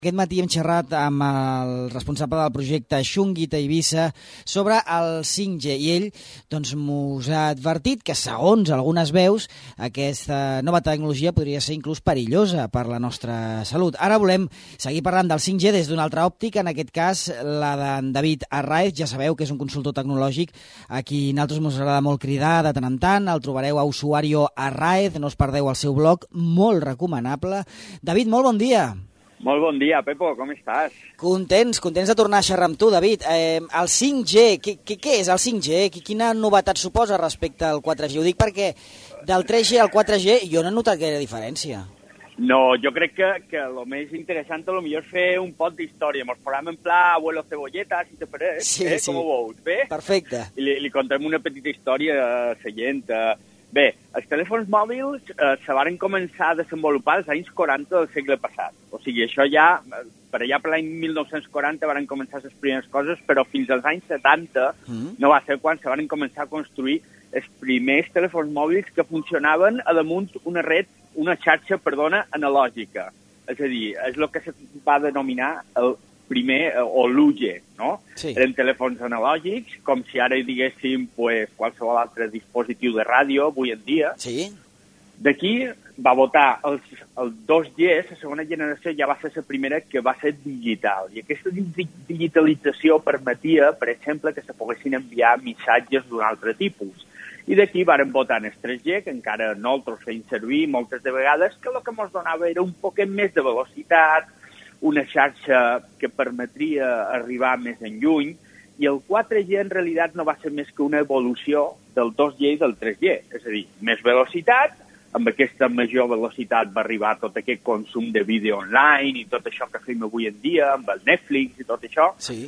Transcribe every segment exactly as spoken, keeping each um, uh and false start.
Aquest matí hem xerrat amb el responsable del projecte Xunguit a Eivissa sobre el cinc G i ell doncs, mos ha advertit que, segons algunes veus, aquesta nova tecnologia podria ser inclús perillosa per la nostra salut. Ara volem seguir parlant del cinc G des d'una altra òptica, en aquest cas la d'en David Arraez. Ja sabeu que és un consultor tecnològic a qui nosaltres ens agrada molt cridar de tant en tant. El trobareu a Usuario Arraez, no us perdeu el seu blog, molt recomanable. David, molt bon dia. Molt bon dia, Pepo, com estàs? Contents, contents de tornar a xerrar amb tu, David. Eh, el cinc G, què, què, què és el cinc G? Quina novetat suposa respecte al quatre G? Ho dic perquè del tres G al quatre G jo no he notat gaire diferència. No, jo crec que, que el més interessant a lo millor és fer un pot d'història. Ens posem en pla abuelo cebolleta, si te pareix, sí, eh? Sí. Com ho veus, bé? Perfecte. I li, li contem una petita història uh, seient. Uh, bé, els telèfons mòbils uh, se van començar a desenvolupar als anys quaranta del segle passat. O sigui, això ja, per allà per l'any mil nou-cents quaranta van començar les primeres coses, però fins als anys setanta mm. no va ser quan se van començar a construir els primers telèfons mòbils que funcionaven a damunt una red, una xarxa, perdona, analògica. És a dir, és el que se va denominar el primer, o l'u G, no? Sí. Eren telèfons analògics, com si ara diguéssim pues, qualsevol altre dispositiu de ràdio avui en dia. Sí. D'aquí va votar els, el dos G, la segona generació ja va ser la primera que va ser digital. I aquesta digitalització permetia, per exemple, que se poguessin enviar missatges d'un altre tipus. I d'aquí varen votar en el tres G, que encara nosaltres feim servir moltes de vegades, que el que ens donava era un poquet més de velocitat, una xarxa que permetria arribar més enlluny, i el quatre G en realitat no va ser més que una evolució del dos G i del tres G. És a dir, més velocitat, amb aquesta major velocitat va arribar tot aquest consum de vídeo online i tot això que fem avui en dia, amb el Netflix i tot això. Sí.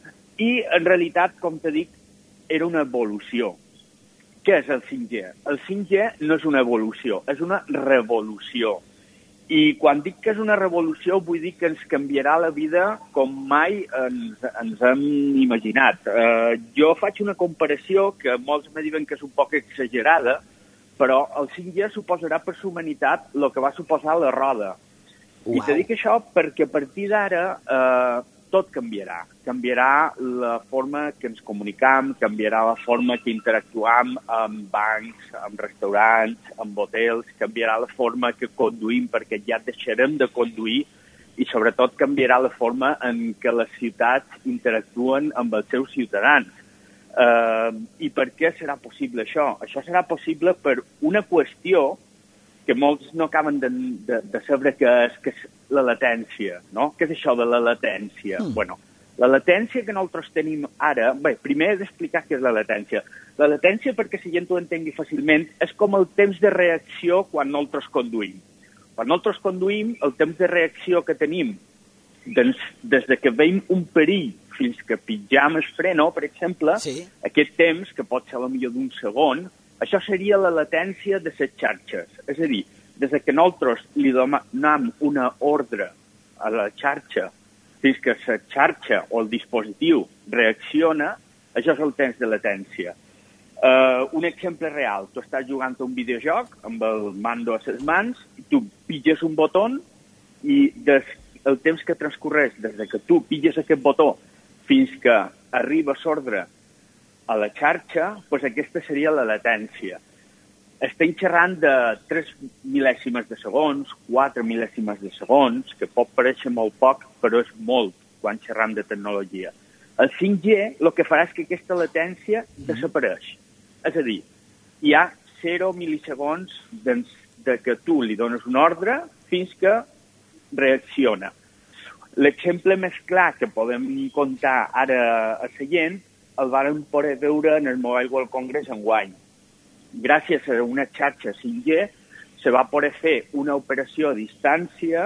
I en realitat, com te dic, era una evolució. Què és el cinc G? El cinc G no és una evolució, és una revolució. I quan dic que és una revolució vull dir que ens canviarà la vida com mai ens, ens hem imaginat. Uh, jo faig una comparació que molts me diuen que és un poc exagerada, però el cinc G suposarà per la humanitat el que va suposar la roda. Wow. I te dic això perquè a partir d'ara uh, tot canviarà. Canviarà la forma que ens comunicam, canviarà la forma que interactuam amb bancs, amb restaurants, amb hotels, canviarà la forma que conduïm perquè ja deixarem de conduir i sobretot canviarà la forma en què les ciutats interactuen amb els seus ciutadans. Uh, I per què serà possible això? Això serà possible per una qüestió que molts no acaben de, de, de saber què és, que és la latència, no? Què és això de la latència? Mm. Bueno, la latència que nosaltres tenim ara... Bé, primer he d'explicar què és la latència. La latència, perquè si gent ho entengui fàcilment, és com el temps de reacció quan nosaltres conduïm. Quan nosaltres conduïm, el temps de reacció que tenim, doncs, des de que veiem un perill fins que pitjam el freno, per exemple, sí. Aquest temps, que pot ser potser d'un segon, això seria la latència de les xarxes. És a dir, des que nosaltres li donem una ordre a la xarxa fins que la xarxa o el dispositiu reacciona, això és el temps de latència. Uh, un exemple real, tu estàs jugant a un videojoc amb el mando a les mans, i tu pilles un botó i des, el temps que transcorreix des que tu pilles aquest botó fins que arriba l'ordre a la xarxa, doncs aquesta seria la latència. Estem xerrant de tres mil·lèsimes de segons, quatre mil·lèsimes de segons, que pot parèixer molt poc, però és molt quan xerram de tecnologia. El cinc G el que farà és que aquesta latència desapareix. És a dir, hi ha zero mil·lisegons de, de que tu li dones un ordre fins que reacciona. L'exemple més clar que podem contar ara a la gent el vàrem poder veure en el Mobile World Congress enguany. Gràcies a una xarxa cinc G se va poder fer una operació a distància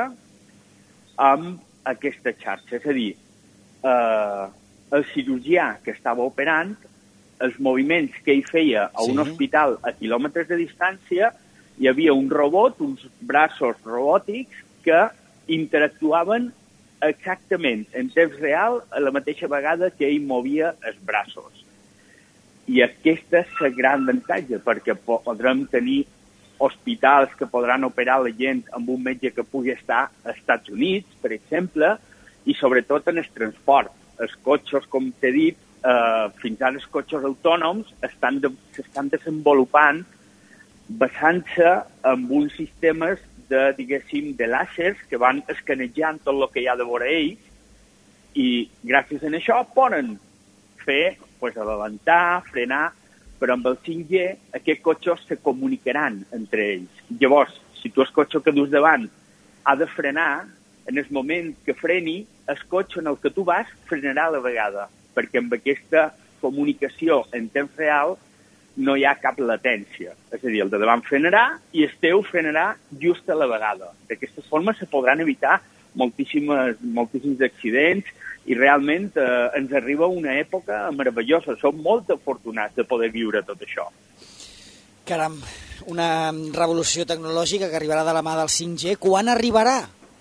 amb aquesta xarxa. És a dir, eh, el cirurgià que estava operant, els moviments que ell feia a un sí. hospital a quilòmetres de distància, hi havia un robot, uns braços robòtics que interactuaven exactament en temps real a la mateixa vegada que ell movia els braços. I aquesta és la gran avantatge, perquè podrem tenir hospitals que podran operar la gent amb un metge que pugui estar als Estats Units, per exemple, i sobretot en el transport. Els cotxes, com t'he dit, eh, fins ara els cotxes autònoms estan de, s'estan desenvolupant basant-se en uns sistemes de, diguéssim, de làsers que van escanejant tot el que hi ha de vora ells i gràcies a això poden fer, pues, adelantar, frenar, però amb el cinc G aquests cotxes se comunicaran entre ells. Llavors, si tu el cotxe que dus davant ha de frenar, en el moment que freni, el cotxe en el que tu vas frenarà a la vegada, perquè amb aquesta comunicació en temps real no hi ha cap latència. És a dir, el de davant frenarà i el teu frenarà just a la vegada. D'aquesta forma se podran evitar moltíssimes, moltíssims accidents i realment eh, ens arriba una època meravellosa. Som molt afortunats de poder viure tot això. Caram, una revolució tecnològica que arribarà de la mà del cinc G. Quan arribarà?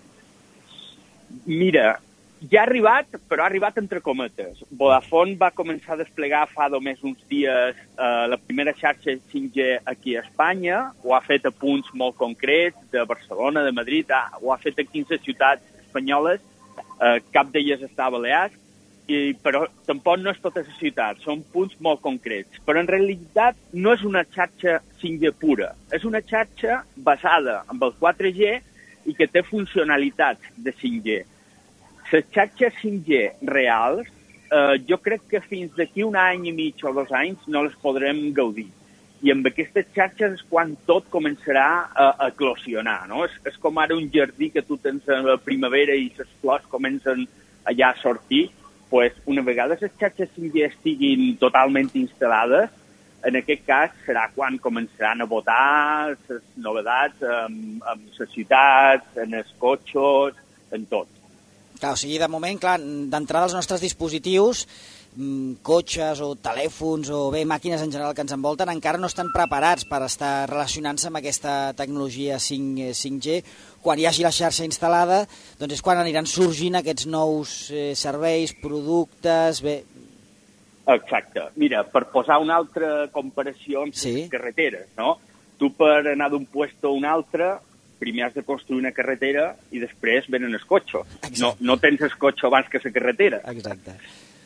Mira, ja ha arribat, però ha arribat entre cometes. Vodafone va començar a desplegar fa només uns dies eh, la primera xarxa cinc G aquí a Espanya, ho ha fet a punts molt concrets, de Barcelona, de Madrid, ah, ho ha fet a quinze ciutats espanyoles, eh, cap d'elles està a Balears, i, però tampoc no és tota la ciutat, són punts molt concrets. Però en realitat no és una xarxa cinc G pura, és una xarxa basada en el quatre G i que té funcionalitats de cinc G. Les xarxes cinc G reals, eh, jo crec que fins d'aquí un any i mig o dos anys no les podrem gaudir. I amb aquestes xarxes és quan tot començarà a, a eclosionar, no? És, és com ara un jardí que tu tens a la primavera i les flors comencen allà a sortir. Pues, una vegada les xarxes cinc G estiguin totalment instal·lades, en aquest cas serà quan començaran a votar les novetats en, en les ciutats, en els cotxes, en tot. Clar, o sigui, de moment, clar, d'entrada els nostres dispositius, cotxes o telèfons o bé màquines en general que ens envolten encara no estan preparats per estar relacionant-se amb aquesta tecnologia cinc G. Quan hi hagi la xarxa instal·lada, doncs és quan aniran sorgint aquests nous eh, serveis, productes... Bé... Exacte. Mira, per posar una altra comparació amb sí. les carreteres, no? Tu per anar d'un puesto a un altre primer has de construir una carretera i després venen els cotxes. No, no tens el cotxe abans que la carretera. Exacte.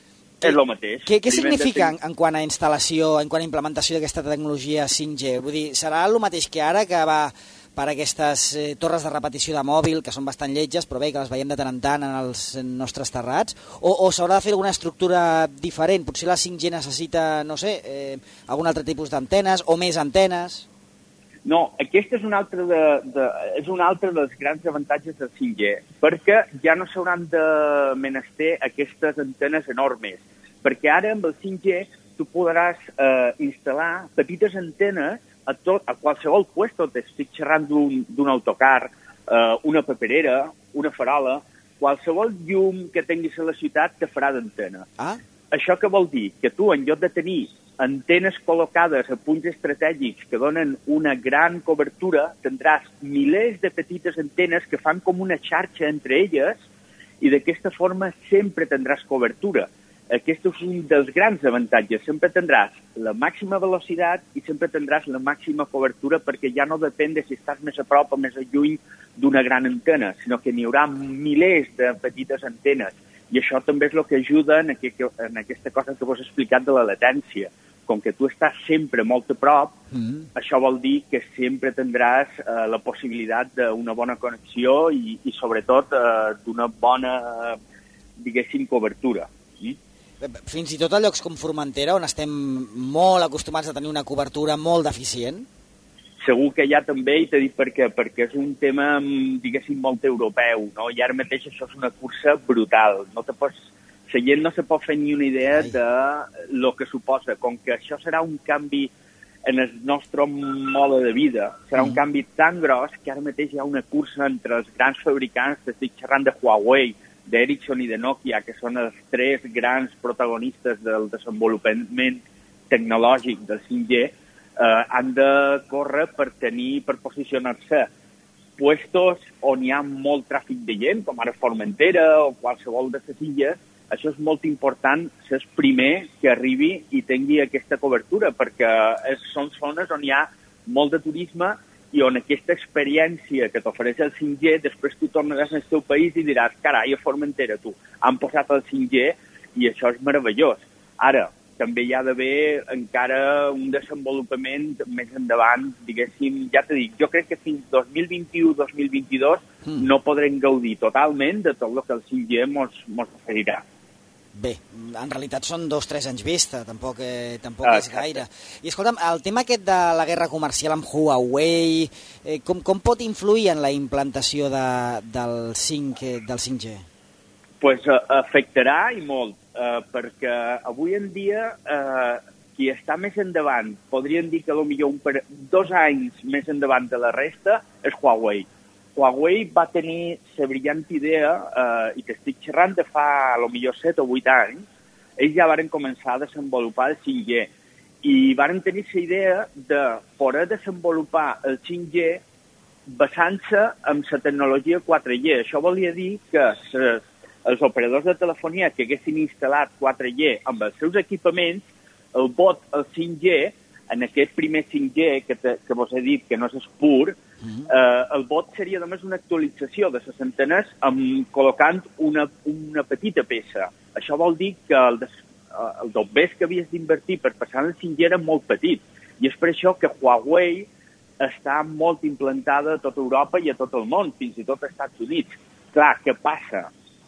És el mateix. Què, què significa en, en quant a instal·lació, en quant a implementació d'aquesta tecnologia cinc G? Vull dir, serà el mateix que ara, que va per aquestes eh, torres de repetició de mòbil, que són bastant lletges, però bé, que les veiem de tant en tant en els nostres terrats, o, o s'haurà de fer alguna estructura diferent? Potser la cinc G necessita, no sé, eh, algun altre tipus d'antenes o més antenes? No, aquest és un altre, de, de, és un altre dels grans avantatges del cinc G, perquè ja no s'hauran de menester aquestes antenes enormes, perquè ara amb el cinc G tu podràs eh, instal·lar petites antenes a, tot, a qualsevol puesto. T'estic xerrant d'un autocar, eh, una paperera, una farola, qualsevol llum que tinguis a la ciutat te farà d'antena. Ah? Això què vol dir? Que tu, en lloc de tenir antenes col·locades a punts estratègics que donen una gran cobertura, tindràs milers de petites antenes que fan com una xarxa entre elles i d'aquesta forma sempre tindràs cobertura. Aquest és un dels grans avantatges. Sempre tindràs la màxima velocitat i sempre tindràs la màxima cobertura perquè ja no depèn de si estàs més a prop o més a lluny d'una gran antena, sinó que n'hi haurà milers de petites antenes. I això també és el que ajuda en, aquest, en aquesta cosa que vos he explicat de la latència. Com que tu estàs sempre molt a prop, mm-hmm. això vol dir que sempre tindràs eh, la possibilitat d'una bona connexió i, i sobretot, eh, d'una bona, eh, diguéssim, cobertura. Mm? Fins i tot a llocs com Formentera, on estem molt acostumats a tenir una cobertura molt deficient? Segur que hi ha també, i t'he dit per què, perquè és un tema, diguéssim, molt europeu, no? I ara mateix això és una cursa brutal. No te pots... La gent no se pot fer ni una idea Ai. de lo que suposa. Com que això serà un canvi en el nostre mode de vida, serà mm. un canvi tan gros que ara mateix hi ha una cursa entre els grans fabricants, estic xerrant de Huawei, d'Ericsson i de Nokia, que són els tres grans protagonistes del desenvolupament tecnològic del cinc G, eh, han de córrer per tenir, per posicionar-se puestos on hi ha molt tràfic de gent, com ara Formentera o qualsevol de les illes. Això és molt important ser el primer que arribi i tingui aquesta cobertura, perquè és, són zones on hi ha molt de turisme i on aquesta experiència que t'ofereix el cinc G, després tu tornaràs al teu país i diràs, carai, a Formentera, tu, han posat el cinc G i això és meravellós. Ara, també hi ha d'haver encara un desenvolupament més endavant, diguéssim, ja t'he dit, jo crec que fins dos mil vint-i-u dos mil vint-i-dos mm. no podrem gaudir totalment de tot el que el cinc G mos, mos oferirà. Bé, en realitat són dos o tres anys vista, tampoc, eh, tampoc ah, és gaire. I escolta'm, el tema aquest de la guerra comercial amb Huawei, eh, com, com pot influir en la implantació de, del, cinc, del cinc G? Pues uh, afectarà i molt, uh, perquè avui en dia uh, qui està més endavant, podríem dir que potser un per, dos anys més endavant de la resta, és Huawei. Huawei va tenir la brillant idea, eh, i t'estic xerrant de fa potser set o vuit anys, ells ja varen començar a desenvolupar el cinc G i varen tenir la idea de poder desenvolupar el cinc G basant-se en la tecnologia quatre G. Això volia dir que ses, els operadors de telefonia que haguessin instal·lat quatre G amb els seus equipaments, el bot, el cinc G, en aquest primer cinc G que, te, que vos he dit que no és pur, Uh-huh. Eh, el bot seria només una actualització de les antenes amb, col·locant una, una petita peça. Això vol dir que el, des, el dobbers que havies d'invertir per passar el cinc G era molt petit. I és per això que Huawei està molt implantada a tota Europa i a tot el món, fins i tot als Estats Units. Clar, què passa?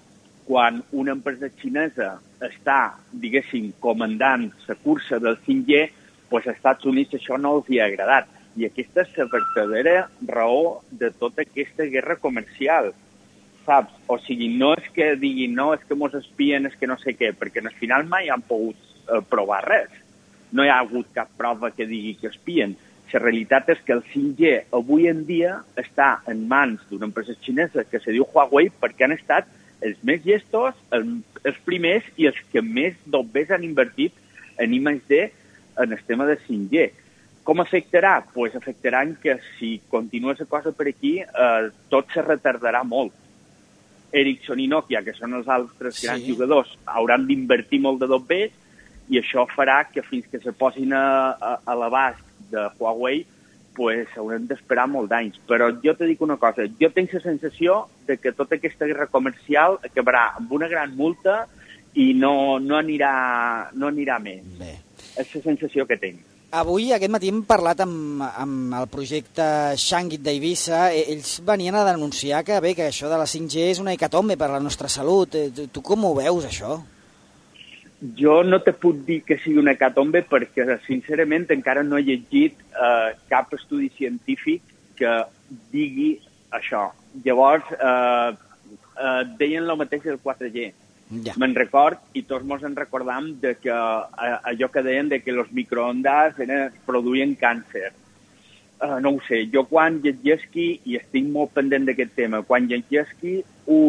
Quan una empresa xinesa està, diguéssim, comandant la cursa del cinc G, doncs als Estats Units això no els hi ha agradat. I aquesta és la verdadera raó de tota aquesta guerra comercial, saps? O sigui, no és que diguin, no, és que mos espien, és que no sé què, perquè al final mai han pogut eh, provar res. No hi ha hagut cap prova que digui que espien. La realitat és que el cinc G avui en dia està en mans d'una empresa xinesa que se diu Huawei perquè han estat els més llestos, els, els primers i els que més dobbers han invertit en I més D en el tema de cinc G. Com afectarà? Doncs pues afectarà que si continua la cosa per aquí, eh, tot se retardarà molt. Ericsson i Nokia, que són els altres sí. grans jugadors, hauran d'invertir molt de dobbers i això farà que fins que se posin a, a, a l'abast de Huawei pues, haurem d'esperar molt d'anys. Però jo te dic una cosa, jo tinc la sensació de que tota aquesta guerra comercial acabarà amb una gran multa i no, no, anirà, no anirà més. Bé. És la sensació que tinc. Avui, aquest matí, hem parlat amb, amb el projecte Shangit d'Eivissa. Ells venien a denunciar que, bé, que això de la cinc G és una hecatombe per a la nostra salut. Tu com ho veus, això? Jo no te puc dir que sigui una hecatombe perquè, sincerament, encara no he llegit eh, cap estudi científic que digui això. Llavors, eh, eh, deien el mateix del quatre G. Ja. Me'n record, i tots mos en recordam, de que eh, allò que deien de que els microondes produïen càncer. Uh, no ho sé, jo quan llegisqui, i estic molt pendent d'aquest tema, quan llegisqui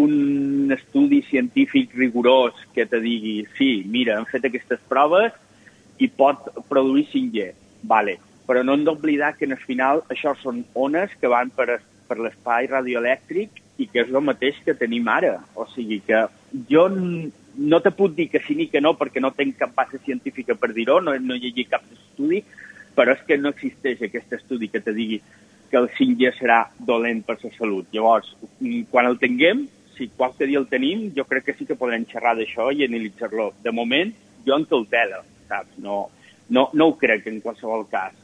un estudi científic rigorós que te digui, sí, mira, han fet aquestes proves i pot produir cinc G, vale. Però no hem d'oblidar que al final això són ones que van per, per l'espai radioelèctric i que és el mateix que tenim ara. O sigui que jo no te puc dir que sí ni que no perquè no tinc cap base científica per dir-ho, no, no he llegit cap estudi, però és que no existeix aquest estudi que te digui que el cinc G serà dolent per la salut. Llavors, quan el tinguem, si qualque dia el tenim, jo crec que sí que podrem xerrar d'això i analitzar-lo. De moment, jo en cautela, saps? No, no, no ho crec en qualsevol cas.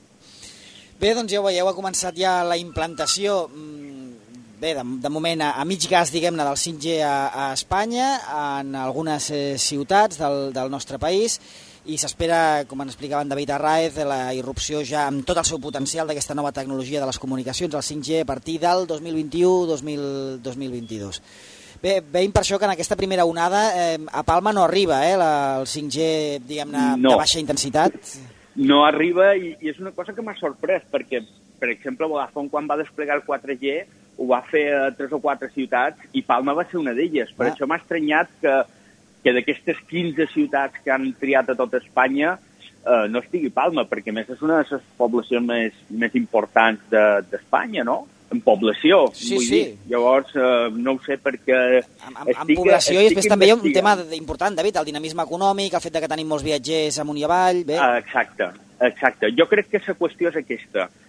Bé, doncs ja ho veieu, ha començat ja la implantació, bé, de, de moment a, a mig gas, diguem-ne, del cinc G a, a Espanya, en algunes eh, ciutats del, del nostre país, i s'espera, com ens explicava en David Arraez, la irrupció ja amb tot el seu potencial d'aquesta nova tecnologia de les comunicacions, el cinc G, a partir del dos mil vint-i-u dos mil vint-i-dos. Bé, veiem per això que en aquesta primera onada eh, a Palma no arriba eh, la, el cinc G, diguem-ne, no. de baixa intensitat. No arriba i, i és una cosa que m'ha sorprès, perquè, per exemple, Vodafone quan va desplegar el quatre G ho va fer a tres o quatre ciutats i Palma va ser una d'elles. Per ah. això m'ha estranyat que, que d'aquestes quinze ciutats que han triat a tota Espanya eh, no estigui Palma, perquè a més és una de les poblacions més, més importants d'Espanya, de, no? En població, sí, vull sí. dir. Llavors, eh, no ho sé perquè... En, en, en població i després també hi ha un tema important, David, el dinamisme econòmic, el fet de que tenim molts viatgers amunt i avall... Bé. Ah, exacte, exacte. Jo crec que la qüestió és aquesta.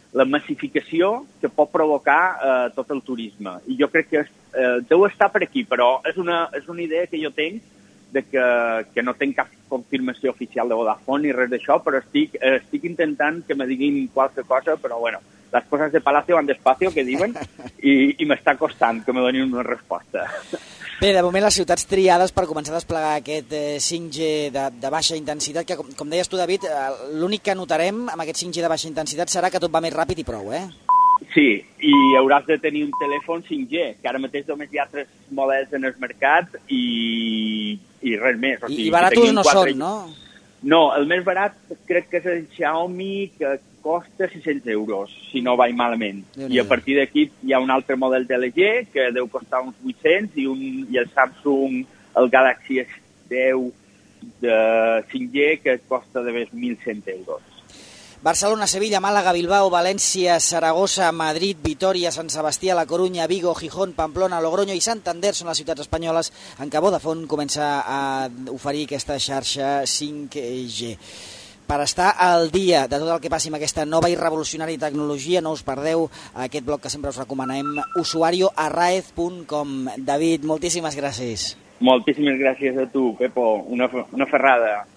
la massificació que pot provocar eh, tot el turisme. I jo crec que és, eh, deu estar per aquí, però és una, és una idea que jo tinc de que, que no tinc cap confirmació oficial de Vodafone ni res d'això, però estic, eh, estic intentant que me diguin qualque cosa, però bueno, les coses de Palacio van despacio, que diuen, i, i m'està costant que me donin una resposta. Bé, de moment les ciutats triades per començar a desplegar aquest eh, cinc G de, de baixa intensitat, que com, com deies tu, David, eh, l'únic que notarem amb aquest cinc G de baixa intensitat serà que tot va més ràpid i prou, eh? Sí, i hauràs de tenir un telèfon cinc G, que ara mateix només hi ha tres models en el mercat i, i res més. O sigui, I, i baratos no quatre... són, no? No, el més barat crec que és el Xiaomi, que costa sis-cents euros, si no vaig malament. I a partir d'aquí hi ha un altre model de L G, que deu costar uns vuit-cents, i, un, i el Samsung, el Galaxy S deu de cinc G, que costa de més mil cent euros. Barcelona, Sevilla, Màlaga, Bilbao, València, Saragossa, Madrid, Vitoria, Sant Sebastià, La Corunya, Vigo, Gijón, Pamplona, Logroño i Santander són les ciutats espanyoles en què Vodafone comença a oferir aquesta xarxa cinc G. Per estar al dia de tot el que passi amb aquesta nova i revolucionària tecnologia, no us perdeu aquest blog que sempre us recomanem, usuario arraez punt com. David, moltíssimes gràcies. Moltíssimes gràcies a tu, Pepo. Una, una ferrada.